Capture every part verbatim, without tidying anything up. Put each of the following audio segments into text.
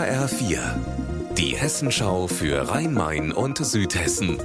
H R vier, die Hessenschau für Rhein-Main und Südhessen.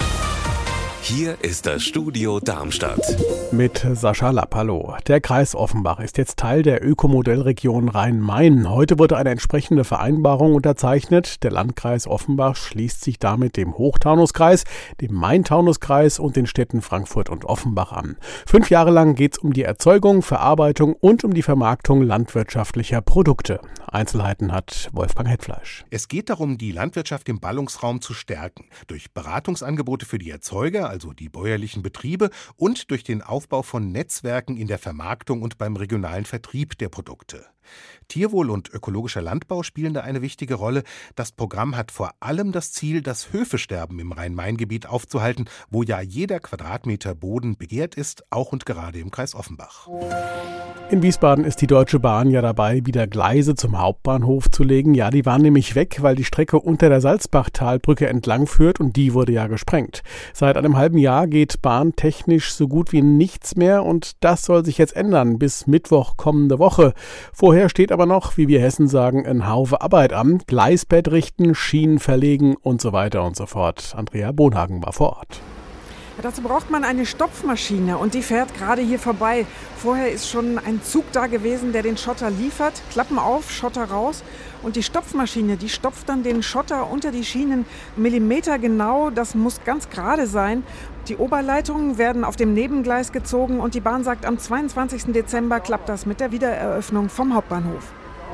Hier ist das Studio Darmstadt. Mit Sascha Lapp, hallo. Der Kreis Offenbach ist jetzt Teil der Ökomodellregion Rhein-Main. Heute wurde eine entsprechende Vereinbarung unterzeichnet. Der Landkreis Offenbach schließt sich damit dem Hochtaunuskreis, dem Main-Taunus-Kreis und den Städten Frankfurt und Offenbach an. Fünf Jahre lang geht es um die Erzeugung, Verarbeitung und um die Vermarktung landwirtschaftlicher Produkte. Einzelheiten hat Wolfgang Hetfleisch. Es geht darum, die Landwirtschaft im Ballungsraum zu stärken. Durch Beratungsangebote für die Erzeuger, also die bäuerlichen Betriebe, und durch den Aufbau von Netzwerken in der Vermarktung und beim regionalen Vertrieb der Produkte. Tierwohl und ökologischer Landbau spielen da eine wichtige Rolle. Das Programm hat vor allem das Ziel, das Höfesterben im Rhein-Main-Gebiet aufzuhalten, wo ja jeder Quadratmeter Boden begehrt ist, auch und gerade im Kreis Offenbach. In Wiesbaden ist die Deutsche Bahn ja dabei, wieder Gleise zum Hauptbahnhof zu legen. Ja, die waren nämlich weg, weil die Strecke unter der Salzbachtalbrücke entlang führt und die wurde ja gesprengt. Seit einem halben Jahr geht bahntechnisch so gut wie nichts mehr und das soll sich jetzt ändern bis Mittwoch kommende Woche. Vorher steht aber noch, wie wir Hessen sagen, ein Haufe Arbeit an. Gleisbett richten, Schienen verlegen und so weiter und so fort. Andrea Bonhagen war vor Ort. Dazu braucht man eine Stopfmaschine und die fährt gerade hier vorbei. Vorher ist schon ein Zug da gewesen, der den Schotter liefert. Klappen auf, Schotter raus. Und die Stopfmaschine, die stopft dann den Schotter unter die Schienen millimetergenau. Das muss ganz gerade sein. Die Oberleitungen werden auf dem Nebengleis gezogen und die Bahn sagt, am zweiundzwanzigsten Dezember klappt das mit der Wiedereröffnung vom Hauptbahnhof.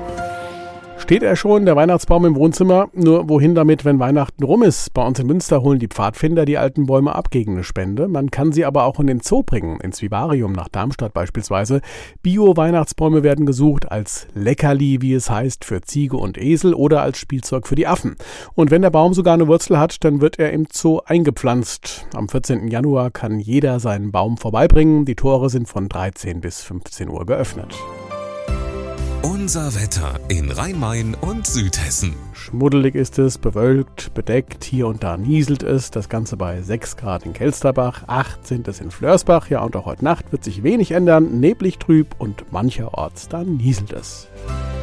Steht er schon, der Weihnachtsbaum im Wohnzimmer? Nur wohin damit, wenn Weihnachten rum ist? Bei uns in Münster holen die Pfadfinder die alten Bäume ab gegen eine Spende. Man kann sie aber auch in den Zoo bringen, ins Vivarium nach Darmstadt beispielsweise. Bio-Weihnachtsbäume werden gesucht als Leckerli, wie es heißt, für Ziege und Esel oder als Spielzeug für die Affen. Und wenn der Baum sogar eine Wurzel hat, dann wird er im Zoo eingepflanzt. Am vierzehnten Januar kann jeder seinen Baum vorbeibringen. Die Tore sind von dreizehn bis fünfzehn Uhr geöffnet. Unser Wetter in Rhein-Main und Südhessen. Schmuddelig ist es, bewölkt, bedeckt, hier und da nieselt es. Das Ganze bei sechs Grad in Kelsterbach, acht sind es in Flörsbach. Ja, und auch heute Nacht wird sich wenig ändern, neblig trüb und mancherorts da nieselt es.